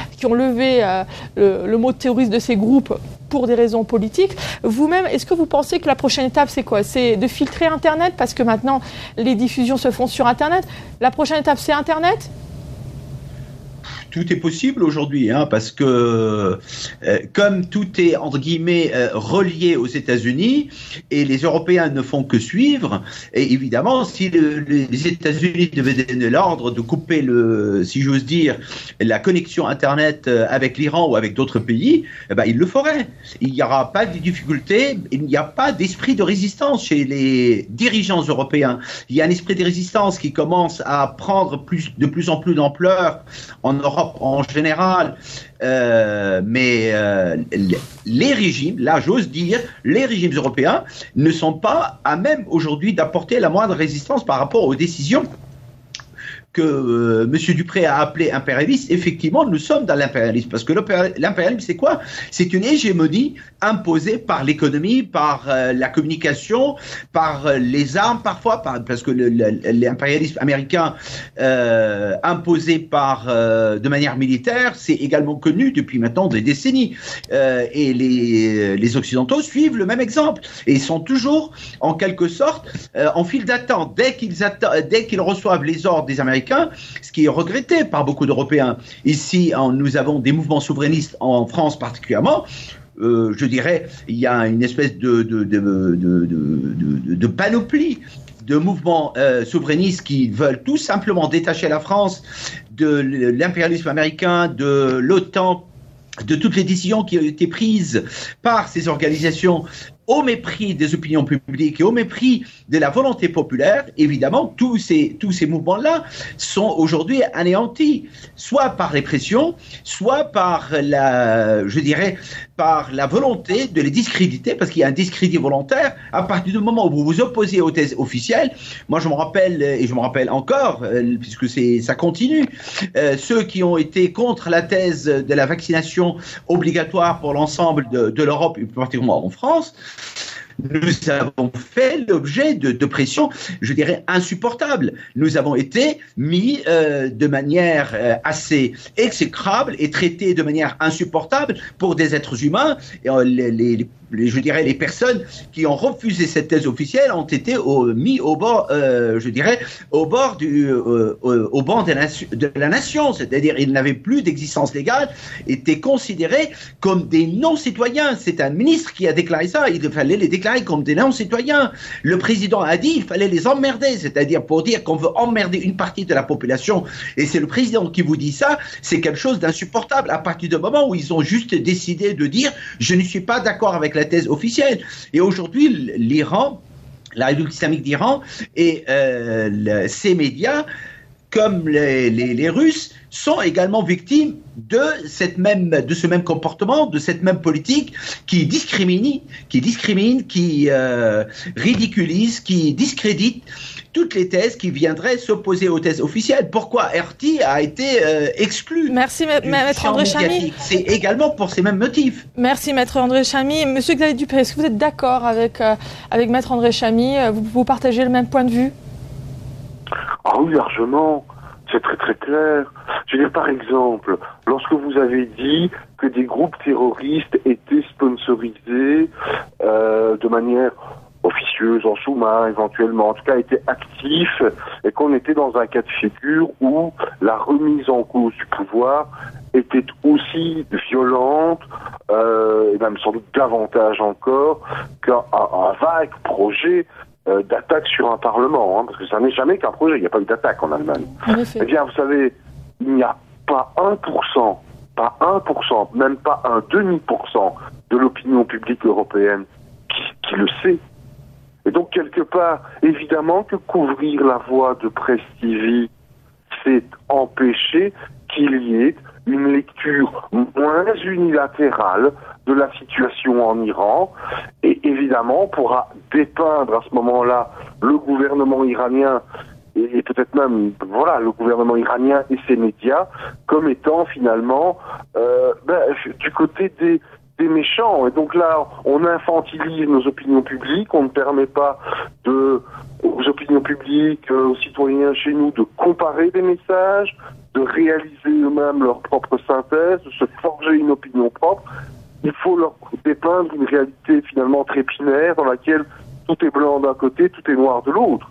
Speaker 6: le mot terroriste de ces groupes pour des raisons politiques. Vous-même, est-ce que vous pensez que la prochaine étape, c'est quoi? C'est de filtrer Internet, parce que maintenant, les diffusions se font sur Internet. La prochaine étape, c'est Internet?
Speaker 8: tout est possible aujourd'hui, parce que comme tout est entre guillemets relié aux États-Unis et les Européens ne font que suivre, et évidemment si les États-Unis devaient donner l'ordre de couper si j'ose dire, la connexion Internet avec l'Iran ou avec d'autres pays, ils le feraient. Il n'y aura pas de difficulté, il n'y a pas d'esprit de résistance chez les dirigeants européens. Il y a un esprit de résistance qui commence à prendre de plus en plus d'ampleur en Europe en général, mais les régimes, là j'ose dire, les régimes européens ne sont pas à même aujourd'hui d'apporter la moindre résistance par rapport aux décisions que M. Dupré a appelé impérialiste. Effectivement, nous sommes dans l'impérialisme, parce que l'impérialisme, c'est quoi? C'est une hégémonie imposée par l'économie, par la communication, par les armes parfois, parce que l'impérialisme américain imposé de manière militaire, c'est également connu depuis maintenant des décennies. Et les Occidentaux suivent le même exemple, et ils sont toujours, en quelque sorte, en file d'attente. Dès qu'ils reçoivent les ordres des Américains, ce qui est regretté par beaucoup d'Européens. Ici, nous avons des mouvements souverainistes en France particulièrement. Je dirais, il y a une espèce de panoplie de mouvements souverainistes qui veulent tout simplement détacher la France de l'impérialisme américain, de l'OTAN, de toutes les décisions qui ont été prises par ces organisations au mépris des opinions publiques et au mépris de la volonté populaire. Évidemment, tous ces mouvements-là sont aujourd'hui anéantis, soit par répression, soit par la volonté de les discréditer, parce qu'il y a un discrédit volontaire à partir du moment où vous vous opposez aux thèses officielles. Moi, je me rappelle encore, puisque ça continue, ceux qui ont été contre la thèse de la vaccination obligatoire pour l'ensemble de l'Europe, et particulièrement en France. Nous avons fait l'objet de pressions, je dirais, insupportables. Nous avons été mis de manière assez exécrable et traités de manière insupportable pour des êtres humains. Et les personnes qui ont refusé cette thèse officielle ont été mis au bord, au bord de la nation, c'est-à-dire ils n'avaient plus d'existence légale, étaient considérés comme des non-citoyens. C'est un ministre qui a déclaré ça. Il fallait les déclarer comme des non-citoyens. Le président a dit qu'il fallait les emmerder, c'est-à-dire pour dire qu'on veut emmerder une partie de la population. Et c'est le président qui vous dit ça. C'est quelque chose d'insupportable à partir du moment où ils ont juste décidé de dire « je ne suis pas d'accord avec la thèse officielle ». Et aujourd'hui, l'Iran, la République islamique d'Iran et ces médias, comme les Russes, sont également victimes de ce même comportement, de cette même politique qui discrimine, qui ridiculise, qui discrédite toutes les thèses qui viendraient s'opposer aux thèses officielles. Pourquoi RT a été exclu?
Speaker 6: Merci, Maître André Chamy.
Speaker 8: C'est également pour ces mêmes motifs.
Speaker 6: Merci, Maître André Chamy. Monsieur Xavier Dupré, est-ce que vous êtes d'accord avec Maître André Chamy? Vous partagez le même point de vue?
Speaker 9: Ah oui, largement. C'est très très clair. Je veux dire, par exemple, lorsque vous avez dit que des groupes terroristes étaient sponsorisés de manière officieuse, en sous-main éventuellement, en tout cas étaient actifs, et qu'on était dans un cas de figure où la remise en cause du pouvoir était aussi violente, et même sans doute davantage encore, qu'un vague projet d'attaque sur un parlement, parce que ça n'est jamais qu'un projet, il n'y a pas eu d'attaque en Allemagne. Eh bien, vous savez, il n'y a pas 1%, même pas un demi% de l'opinion publique européenne qui le sait. Et donc, quelque part, évidemment que couvrir la voie de Presse TV, c'est empêcher qu'il y ait une lecture moins unilatérale de la situation en Iran, et évidemment on pourra dépeindre à ce moment-là le gouvernement iranien et peut-être même le gouvernement iranien et ses médias comme étant finalement du côté des méchants. Et donc là on infantilise nos opinions publiques, on ne permet pas aux opinions publiques, aux citoyens chez nous de comparer des messages, de réaliser eux-mêmes leur propre synthèse, de se forger une opinion propre. Il faut leur dépeindre une réalité finalement très binaire dans laquelle tout est blanc d'un côté, tout est noir de l'autre.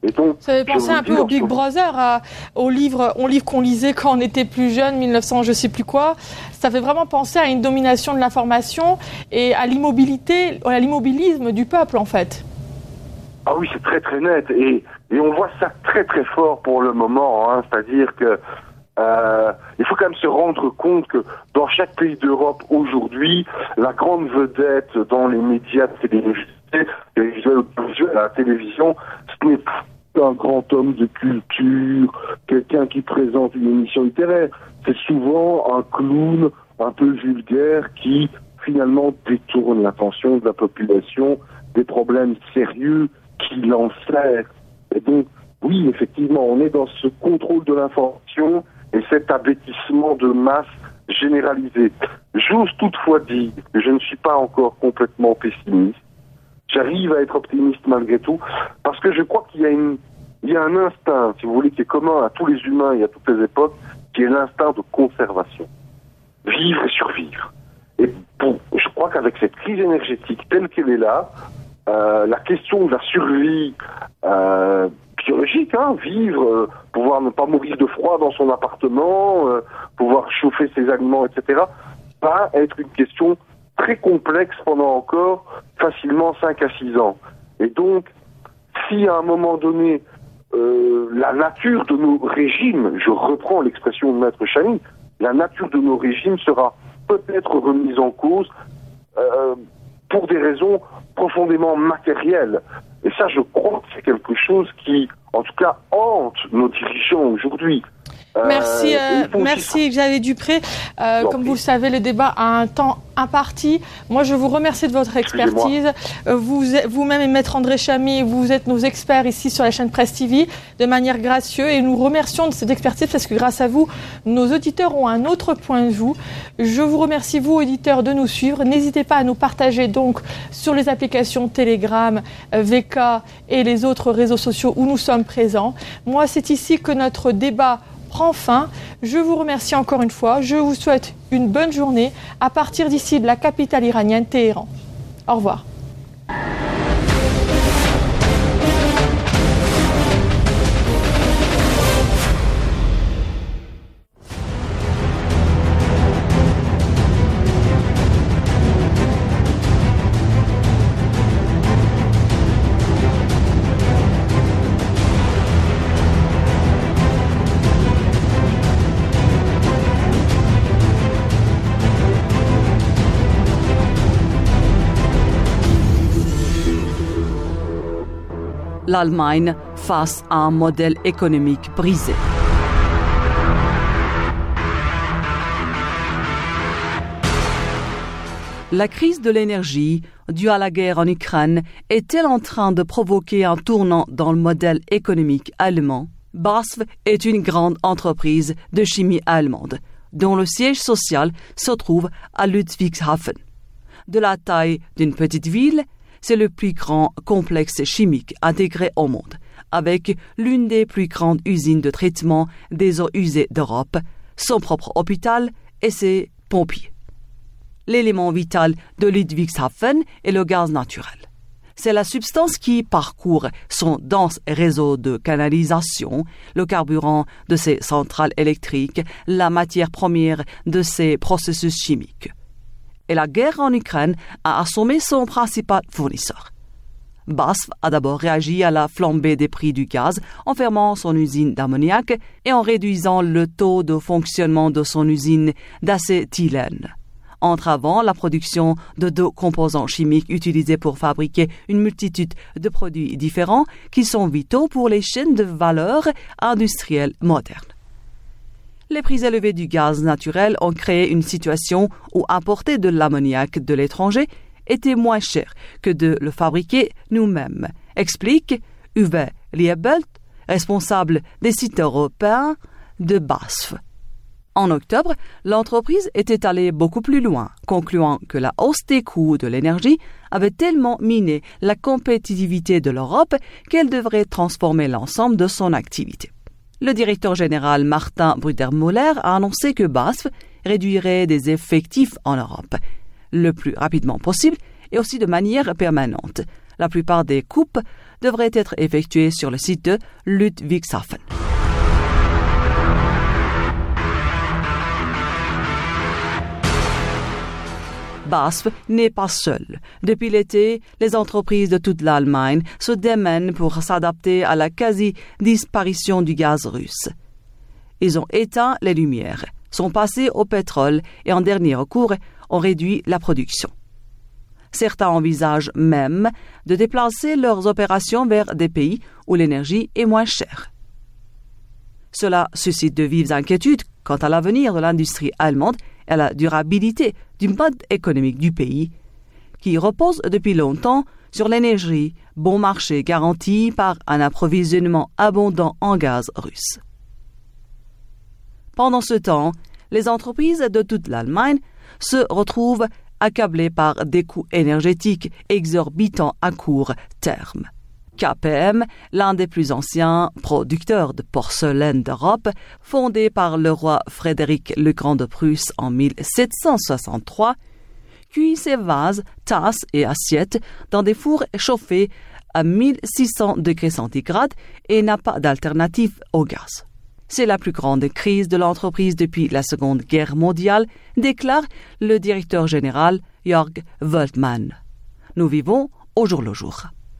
Speaker 9: Et donc,
Speaker 6: ça fait penser un peu au Big Brother, au livre qu'on lisait quand on était plus jeune, 1900 je sais plus quoi. Ça fait vraiment penser à une domination de l'information et à l'immobilisme du peuple, en fait.
Speaker 9: Ah oui, c'est très très net. Et on voit ça très très fort pour le moment. Hein. C'est-à-dire que il faut quand même se rendre compte que dans chaque pays d'Europe aujourd'hui, la grande vedette dans les médias télévisuels, à la télévision, ce n'est pas un grand homme de culture, quelqu'un qui présente une émission littéraire. C'est souvent un clown un peu vulgaire qui finalement détourne l'attention de la population des problèmes sérieux qui l'enserrent. Et donc, oui, effectivement, on est dans ce contrôle de l'information et cet abêtissement de masse généralisé. J'ose toutefois dire que je ne suis pas encore complètement pessimiste. J'arrive à être optimiste malgré tout, parce que je crois qu'il y a un instinct, si vous voulez, qui est commun à tous les humains et à toutes les époques, qui est l'instinct de conservation. Vivre et survivre. Et je crois qu'avec cette crise énergétique telle qu'elle est là, la question de la survie biologique, vivre, pouvoir ne pas mourir de froid dans son appartement, pouvoir chauffer ses aliments, etc., va être une question très complexe pendant encore facilement 5 à 6 ans. Et donc, si à un moment donné, la nature de nos régimes, je reprends l'expression de Maître Chany, la nature de nos régimes sera peut-être remise en cause pour des raisons profondément matérielles. Et ça, je crois que c'est quelque chose qui, en tout cas, hante nos dirigeants aujourd'hui.
Speaker 6: Merci Xavier Dupré. Comme vous le savez, le débat a un temps imparti. Moi, je vous remercie de votre expertise. Vous-même et Maître André Chamy, vous êtes nos experts ici sur la chaîne Presse TV de manière gracieuse et nous remercions de cette expertise parce que grâce à vous, nos auditeurs ont un autre point de vue. Je vous remercie, vous, auditeurs, de nous suivre. N'hésitez pas à nous partager donc sur les applications Telegram, VK et les autres réseaux sociaux où nous sommes présents. Moi, c'est ici que notre débat prend fin. Je vous remercie encore une fois. Je vous souhaite une bonne journée à partir d'ici de la capitale iranienne, Téhéran. Au revoir.
Speaker 5: L'Allemagne face à un modèle économique brisé. La crise de l'énergie due à la guerre en Ukraine est-elle en train de provoquer un tournant dans le modèle économique allemand? BASF est une grande entreprise de chimie allemande, dont le siège social se trouve à Ludwigshafen. De la taille d'une petite ville, c'est le plus grand complexe chimique intégré au monde, avec l'une des plus grandes usines de traitement des eaux usées d'Europe, son propre hôpital et ses pompiers. L'élément vital de Ludwigshafen est le gaz naturel. C'est la substance qui parcourt son dense réseau de canalisation, le carburant de ses centrales électriques, la matière première de ses processus chimiques. Et la guerre en Ukraine a assommé son principal fournisseur. BASF a d'abord réagi à la flambée des prix du gaz en fermant son usine d'ammoniac et en réduisant le taux de fonctionnement de son usine d'acétylène, entravant la production de 2 composants chimiques utilisés pour fabriquer une multitude de produits différents qui sont vitaux pour les chaînes de valeur industrielles modernes. Les prix élevés du gaz naturel ont créé une situation où importer de l'ammoniac de l'étranger était moins cher que de le fabriquer nous-mêmes, explique Uwe Liebelt, responsable des sites européens de BASF. En octobre, l'entreprise était allée beaucoup plus loin, concluant que la hausse des coûts de l'énergie avait tellement miné la compétitivité de l'Europe qu'elle devrait transformer l'ensemble de son activité. Le directeur général Martin Brudermüller a annoncé que BASF réduirait des effectifs en Europe, le plus rapidement possible et aussi de manière permanente, La plupart des coupes devraient être effectuées sur le site de Ludwigshafen. BASF n'est pas seul. Depuis l'été, les entreprises de toute l'Allemagne se démènent pour s'adapter à la quasi-disparition du gaz russe. Ils ont éteint les lumières, sont passés au pétrole et en dernier recours ont réduit la production. Certains envisagent même de déplacer leurs opérations vers des pays où l'énergie est moins chère. Cela suscite de vives inquiétudes quant à l'avenir de l'industrie allemande et à la durabilité du mode économique du pays, qui repose depuis longtemps sur l'énergie bon marché garantie par un approvisionnement abondant en gaz russe. Pendant ce temps, les entreprises de toute l'Allemagne se retrouvent accablées par des coûts énergétiques exorbitants à court terme. KPM, l'un des plus anciens producteurs de porcelaine d'Europe, fondé par le roi Frédéric le Grand de Prusse en 1763, cuit ses vases, tasses et assiettes dans des fours chauffés à 1600 degrés centigrades et n'a pas d'alternative au gaz. C'est la plus grande crise de l'entreprise depuis la Seconde Guerre mondiale, déclare le directeur général Jörg Woltmann. Nous vivons au jour le jour.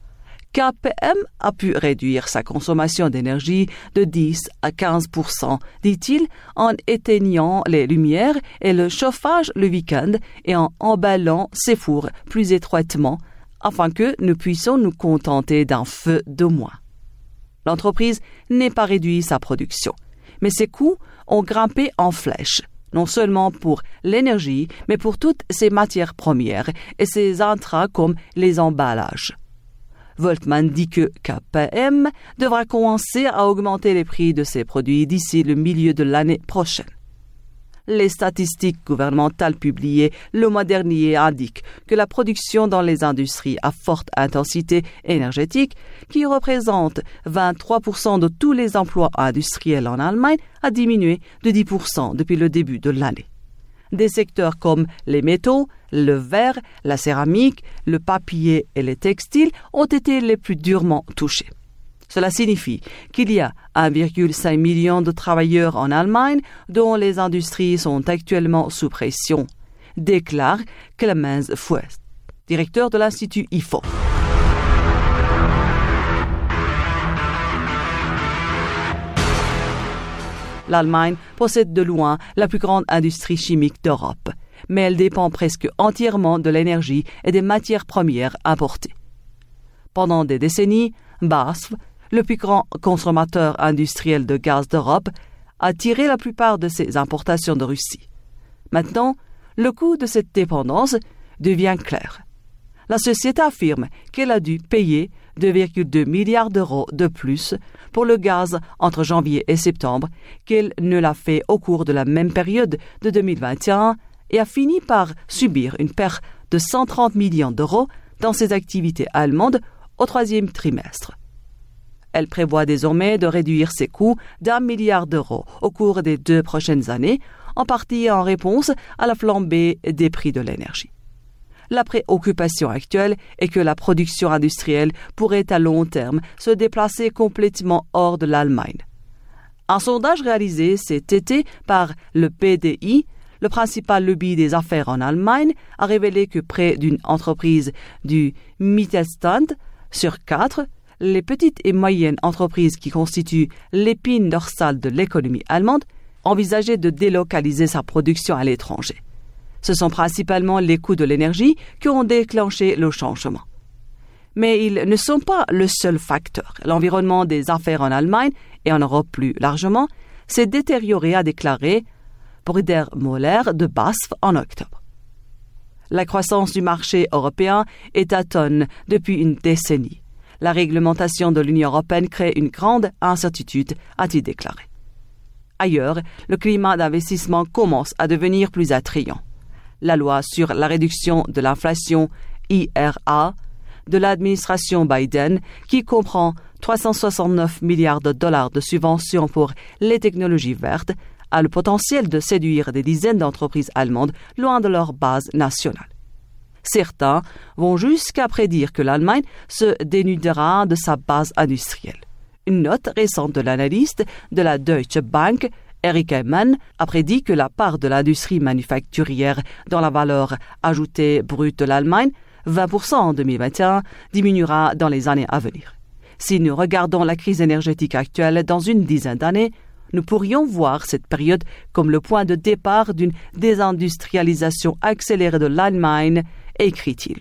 Speaker 5: KPM a pu réduire sa consommation d'énergie de 10 à 15%, dit-il, en éteignant les lumières et le chauffage le week-end et en emballant ses fours plus étroitement afin que nous puissions nous contenter d'un feu de moins. L'entreprise n'a pas réduit sa production, mais ses coûts ont grimpé en flèche, non seulement pour l'énergie, mais pour toutes ses matières premières et ses intrants comme les emballages. Woltmann dit que KPM devra commencer à augmenter les prix de ses produits d'ici le milieu de l'année prochaine. Les statistiques gouvernementales publiées le mois dernier indiquent que la production dans les industries à forte intensité énergétique, qui représente 23% de tous les emplois industriels en Allemagne, a diminué de 10% depuis le début de l'année. Des secteurs comme les métaux, le verre, la céramique, le papier et les textiles ont été les plus durement touchés. Cela signifie qu'il y a 1,5 million de travailleurs en Allemagne dont les industries sont actuellement sous pression, déclare Clemens Fuest, directeur de l'Institut IFO. L'Allemagne possède de loin la plus grande industrie chimique d'Europe, mais elle dépend presque entièrement de l'énergie et des matières premières importées. Pendant des décennies, BASF, le plus grand consommateur industriel de gaz d'Europe, a tiré la plupart de ses importations de Russie. Maintenant, le coût de cette dépendance devient clair. La société affirme qu'elle a dû payer 2,2 milliards d'euros de plus pour le gaz entre janvier et septembre qu'elle ne l'a fait au cours de la même période de 2021 et a fini par subir une perte de 130 millions d'euros dans ses activités allemandes au troisième trimestre. Elle prévoit désormais de réduire ses coûts d'1 milliard d'euros au cours des 2 prochaines années, en partie en réponse à la flambée des prix de l'énergie. La préoccupation actuelle est que la production industrielle pourrait à long terme se déplacer complètement hors de l'Allemagne. Un sondage réalisé cet été par le PDI, le principal lobby des affaires en Allemagne, a révélé que près d'une entreprise du Mittelstand sur 4, les petites et moyennes entreprises qui constituent l'épine dorsale de l'économie allemande, envisageaient de délocaliser sa production à l'étranger. Ce sont principalement les coûts de l'énergie qui ont déclenché le changement. Mais ils ne sont pas le seul facteur. L'environnement des affaires en Allemagne et en Europe plus largement s'est détérioré, a déclaré Bruder Moller de BASF en octobre. La croissance du marché européen est atone depuis une décennie. La réglementation de l'Union européenne crée une grande incertitude, a-t-il déclaré. Ailleurs, le climat d'investissement commence à devenir plus attrayant. La loi sur la réduction de l'inflation IRA de l'administration Biden, qui comprend 369 milliards de dollars de subventions pour les technologies vertes, a le potentiel de séduire des dizaines d'entreprises allemandes loin de leur base nationale. Certains vont jusqu'à prédire que l'Allemagne se dénudera de sa base industrielle. Une note récente de l'analyste de la Deutsche Bank, Eric Heimann, a prédit que la part de l'industrie manufacturière dans la valeur ajoutée brute de l'Allemagne, 20% en 2021, diminuera dans les années à venir. Si nous regardons la crise énergétique actuelle dans une dizaine d'années, nous pourrions voir cette période comme le point de départ d'une désindustrialisation accélérée de l'Allemagne, écrit-il.